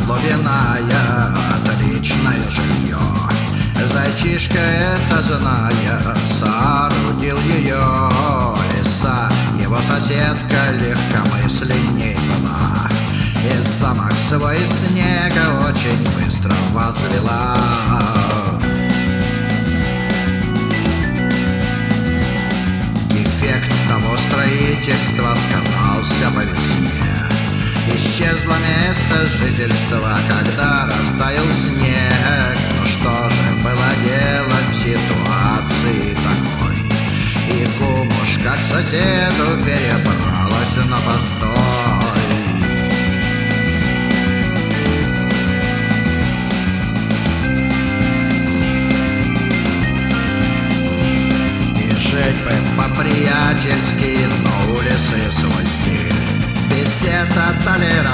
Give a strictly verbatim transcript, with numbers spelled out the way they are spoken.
глубинная, отличное жилье. Зайчишка это зная, соорудил ее. Лиса, его соседка, легкомысленней была, и замок свой снега очень быстро возвела. Эффект того строительства сказался по весне. Исчезло место жительства, когда растаял снег. Ну что же было делать в ситуации такой? И кумушка к соседу перебралась на постой. И жить бы по-приятельски, но у лисы свой стиль. Беседа толерантна,